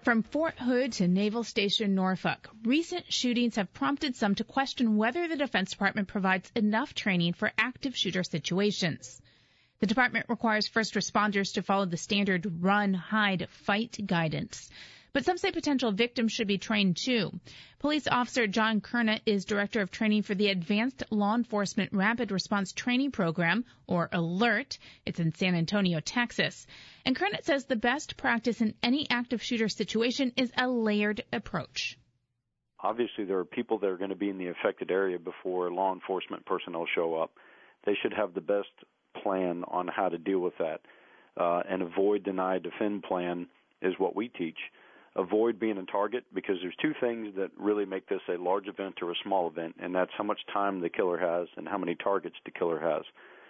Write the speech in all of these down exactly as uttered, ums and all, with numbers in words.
From Fort Hood to Naval Station Norfolk, recent shootings have prompted some to question whether the Defense Department provides enough training for active shooter situations. The department requires first responders to follow the standard run, hide, fight guidance. But some say potential victims should be trained too. Police Officer John Kerna is Director of Training for the Advanced Law Enforcement Rapid Response Training Program, or ALERT. It's in San Antonio, Texas. And Kerna says the best practice in any active shooter situation is a layered approach. Obviously, there are people that are going to be in the affected area before law enforcement personnel show up. They should have the best plan on how to deal with that. Uh, an avoid, deny, defend plan is what we teach. Avoid being a target, because there's two things that really make this a large event or a small event, and that's how much time the killer has and how many targets the killer has.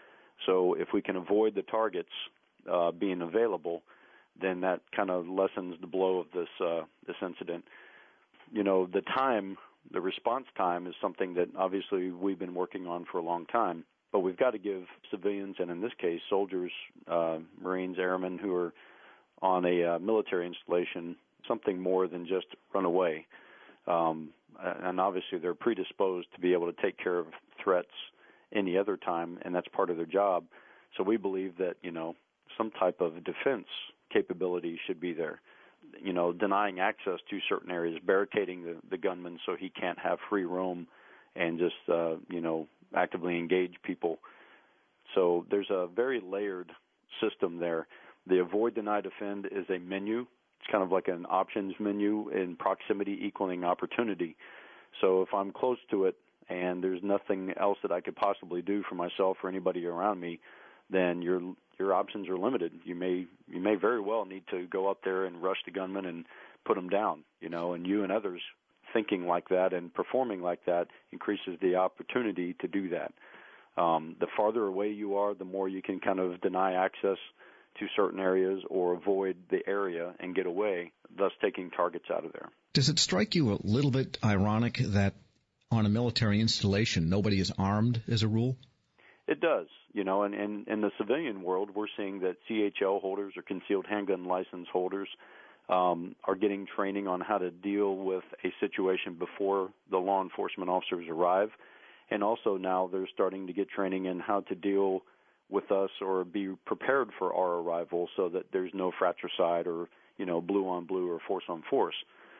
So if we can avoid the targets uh, being available, then that kind of lessens the blow of this uh, this incident. You know, the time, the response time is something that obviously we've been working on for a long time, but we've got to give civilians, and in this case, soldiers, uh, Marines, airmen who are on a uh, military installation, something more than just run away. Um, and obviously they're predisposed to be able to take care of threats any other time, and that's part of their job. So we believe that, you know, some type of defense capability should be there. You know, denying access to certain areas, barricading the, the gunman so he can't have free roam and just, uh, you know, actively engage people. So there's a very layered system there. The avoid, deny, defend is a menu. It's kind of like an options menu in proximity equaling opportunity. So if I'm close to it and there's nothing else that I could possibly do for myself or anybody around me, then your your options are limited. You may you may very well need to go up there and rush the gunman and put him down, you know, and you and others thinking like that and performing like that increases the opportunity to do that. Um, the farther away you are, the more you can kind of deny access to certain areas or avoid the area and get away, thus taking targets out of there. Does it strike you a little bit ironic that on a military installation nobody is armed as a rule? It does, you know, and in the civilian world we're seeing that C H L holders or concealed handgun license holders um, are getting training on how to deal with a situation before the law enforcement officers arrive. And also now they're starting to get training in how to deal with us or be prepared for our arrival so that there's no fratricide or, you know, blue on blue or force on force.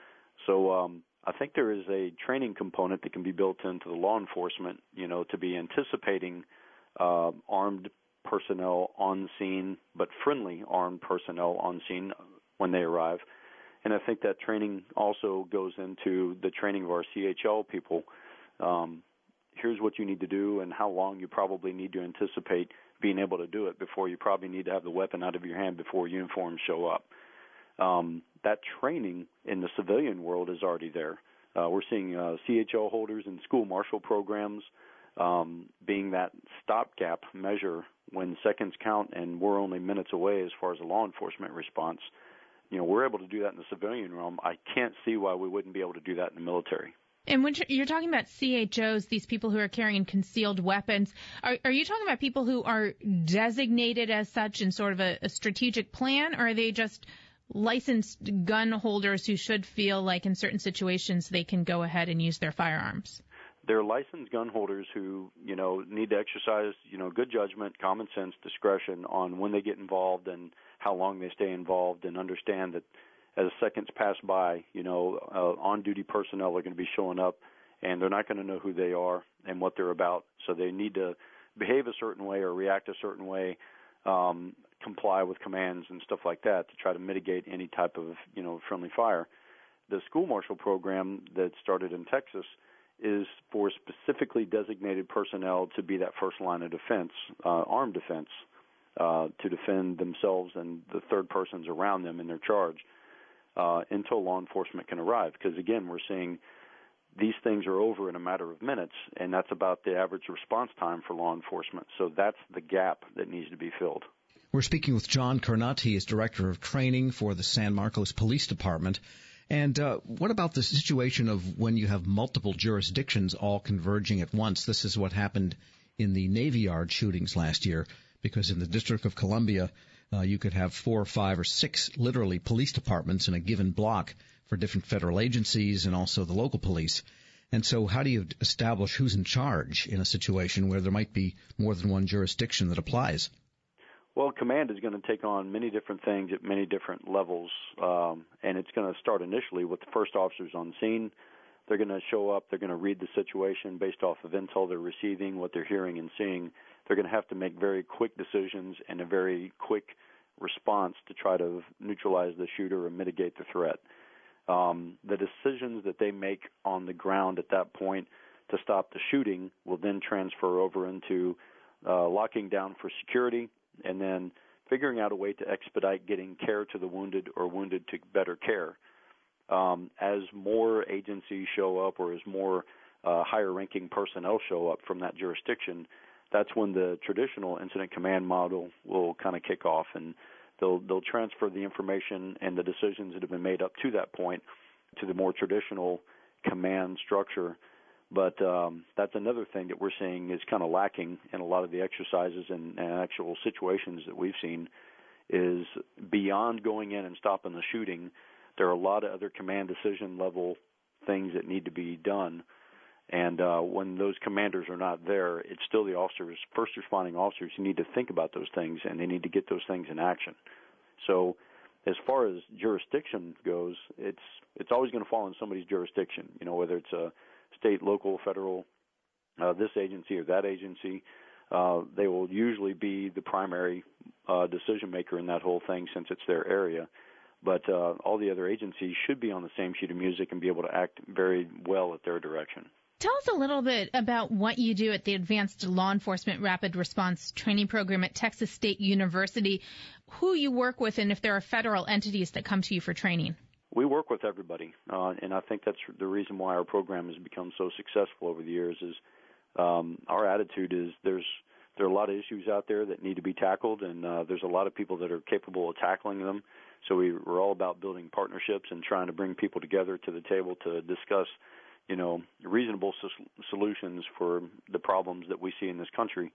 So um, I think there is a training component that can be built into the law enforcement, you know, to be anticipating uh, armed personnel on scene, but friendly armed personnel on scene when they arrive. And I think that training also goes into the training of our C H L people. Um, here's what you need to do and how long you probably need to anticipate being able to do it before you probably need to have the weapon out of your hand before uniforms show up. Um, that training in the civilian world is already there. Uh, we're seeing uh, C H L holders and school marshal programs um, being that stopgap measure when seconds count and we're only minutes away as far as a law enforcement response. You know, we're able to do that in the civilian realm. I can't see why we wouldn't be able to do that in the military. And when you're talking about C H Os, these people who are carrying concealed weapons, are, are you talking about people who are designated as such in sort of a, a strategic plan, or are they just licensed gun holders who should feel like in certain situations they can go ahead and use their firearms? They're licensed gun holders who, you know, need to exercise, you know, good judgment, common sense, discretion on when they get involved and how long they stay involved, and understand that as seconds pass by, you know, uh, on-duty personnel are going to be showing up, and they're not going to know who they are and what they're about. So they need to behave a certain way or react a certain way, um, comply with commands and stuff like that to try to mitigate any type of, you know, friendly fire. The school marshal program that started in Texas is for specifically designated personnel to be that first line of defense, uh, armed defense, uh, to defend themselves and the third persons around them in their charge. Uh, until law enforcement can arrive. Because, again, we're seeing these things are over in a matter of minutes, and that's about the average response time for law enforcement. So that's the gap that needs to be filled. We're speaking with John Kernot. He is Director of Training for the San Marcos Police Department. And uh, what about the situation of when you have multiple jurisdictions all converging at once? This is what happened in the Navy Yard shootings last year, because in the District of Columbia, Uh, you could have four or five or six, literally, police departments in a given block for different federal agencies and also the local police. And so how do you establish who's in charge in a situation where there might be more than one jurisdiction that applies? Well, command is going to take on many different things at many different levels, um, and it's going to start initially with the first officers on scene. They're going to show up. They're going to read the situation based off of intel they're receiving, what they're hearing and seeing. They're going to have to make very quick decisions and a very quick response to try to neutralize the shooter or mitigate the threat. Um, the decisions that they make on the ground at that point to stop the shooting will then transfer over into uh, locking down for security and then figuring out a way to expedite getting care to the wounded or wounded to better care. Um, as more agencies show up or as more uh, higher-ranking personnel show up from that jurisdiction, that's when the traditional incident command model will kind of kick off, and they'll they'll transfer the information and the decisions that have been made up to that point to the more traditional command structure. But um, that's another thing that we're seeing is kind of lacking in a lot of the exercises and, and actual situations that we've seen is beyond going in and stopping the shooting, there are a lot of other command decision level things that need to be done. And uh, when those commanders are not there, it's still the officers, first responding officers, who need to think about those things, and they need to get those things in action. So as far as jurisdiction goes, it's it's always going to fall in somebody's jurisdiction, you know, whether it's a state, local, federal, uh, this agency or that agency. Uh, they will usually be the primary uh, decision maker in that whole thing since it's their area. But uh, all the other agencies should be on the same sheet of music and be able to act very well at their direction. Tell us a little bit about what you do at the Advanced Law Enforcement Rapid Response Training Program at Texas State University, who you work with, and if there are federal entities that come to you for training. We work with everybody, uh, and I think that's the reason why our program has become so successful over the years is um, our attitude is there's there are a lot of issues out there that need to be tackled, and uh, there's a lot of people that are capable of tackling them. So we, we're all about building partnerships and trying to bring people together to the table to discuss, you know, reasonable so- solutions for the problems that we see in this country.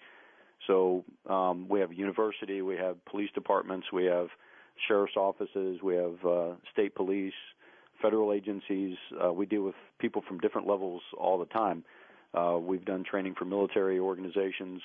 So um, we have a university, we have police departments, we have sheriff's offices, we have uh, state police, federal agencies. Uh, we deal with people from different levels all the time. Uh, we've done training for military organizations,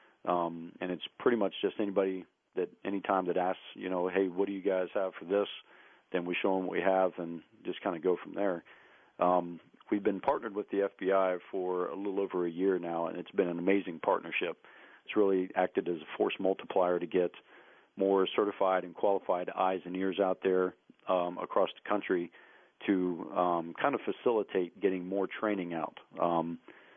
um, and it's pretty much just anybody that any time that asks, you know, hey, what do you guys have for this? Then we show them what we have and just kind of go from there. Um, we've been partnered with the F B I for a little over a year now, and it's been an amazing partnership. It's really acted as a force multiplier to get more certified and qualified eyes and ears out there um, across the country to um, kind of facilitate getting more training out. Um,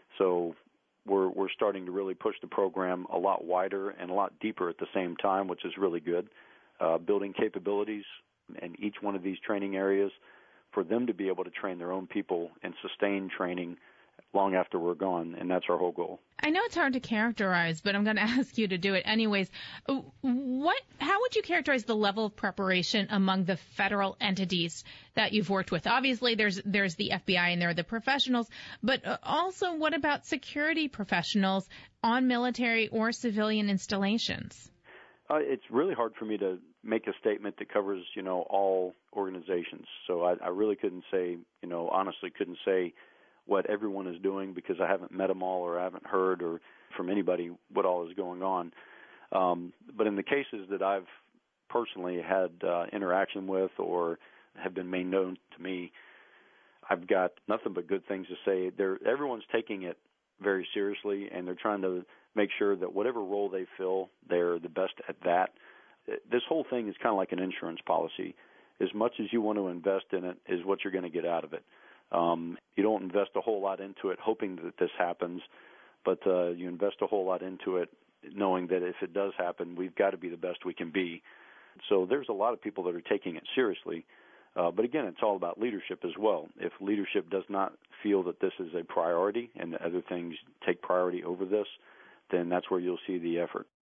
so we're we're starting to really push the program a lot wider and a lot deeper at the same time, which is really good. Uh, building capabilities in each one of these training areas for them to be able to train their own people and sustain training long after we're gone, and that's our whole goal. I know it's hard to characterize, but I'm going to ask you to do it anyways. What? How would you characterize the level of preparation among the federal entities that you've worked with? Obviously, there's there's the F B I and there are the professionals, but also what about security professionals on military or civilian installations? Uh, it's really hard for me to make a statement that covers, you know, all organizations. So I, I really couldn't say, you know, honestly couldn't say what everyone is doing because I haven't met them all or I haven't heard or from anybody what all is going on. Um, but in the cases that I've personally had uh, interaction with or have been made known to me, I've got nothing but good things to say. They're, everyone's taking it very seriously, and they're trying to make sure that whatever role they fill, they're the best at that. This whole thing is kind of like an insurance policy. As much as you want to invest in it is what you're going to get out of it. Um, you don't invest a whole lot into it hoping that this happens, but uh, you invest a whole lot into it knowing that if it does happen, we've got to be the best we can be. So there's a lot of people that are taking it seriously. Uh, but again, it's all about leadership as well. If leadership does not feel that this is a priority and that other things take priority over this, then that's where you'll see the effort